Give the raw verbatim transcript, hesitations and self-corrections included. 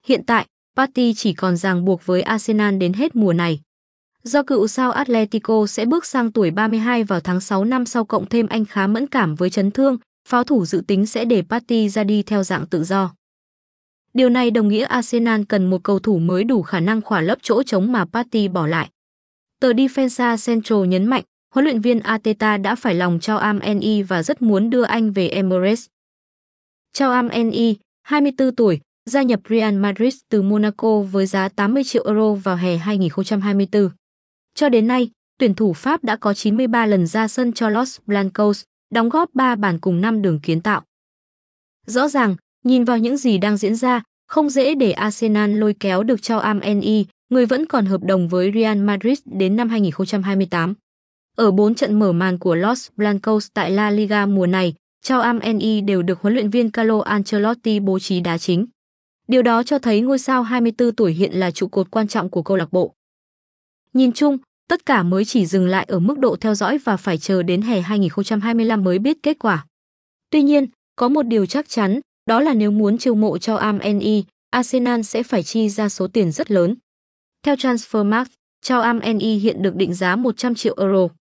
Hiện tại, Partey chỉ còn ràng buộc với Arsenal đến hết mùa này. Do cựu sao Atletico sẽ bước sang tuổi ba mươi hai vào tháng sáu năm sau, cộng thêm anh khá mẫn cảm với chấn thương, pháo thủ dự tính sẽ để Partey ra đi theo dạng tự do. Điều này đồng nghĩa Arsenal cần một cầu thủ mới đủ khả năng khỏa lấp chỗ trống mà Partey bỏ lại. Tờ Defensa Central nhấn mạnh, huấn luyện viên Arteta đã phải lòng Chao Am-Eni và rất muốn đưa anh về Emirates. Chao Am-Eni, hai mươi tư tuổi, gia nhập Real Madrid từ Monaco với giá tám mươi triệu euro vào hè hai nghìn không trăm hai mươi tư. Cho đến nay, tuyển thủ Pháp đã có chín mươi ba lần ra sân cho Los Blancos, đóng góp ba bàn cùng năm đường kiến tạo. Rõ ràng, nhìn vào những gì đang diễn ra, không dễ để Arsenal lôi kéo được Chao Am-Eni, người vẫn còn hợp đồng với Real Madrid đến năm hai nghìn không trăm hai mươi tám. Ở bốn trận mở màn của Los Blancos tại La Liga mùa này, Chao Am-Eni đều được huấn luyện viên Carlo Ancelotti bố trí đá chính. Điều đó cho thấy ngôi sao hai mươi tư tuổi hiện là trụ cột quan trọng của câu lạc bộ. Nhìn chung, tất cả mới chỉ dừng lại ở mức độ theo dõi và phải chờ đến hè hai nghìn không trăm hai mươi lăm mới biết kết quả. Tuy nhiên, có một điều chắc chắn, đó là nếu muốn chiêu mộ cho Am-Eni, Arsenal sẽ phải chi ra số tiền rất lớn. Theo Transfermarkt, Chao Am-Eni hiện được định giá một trăm triệu euro.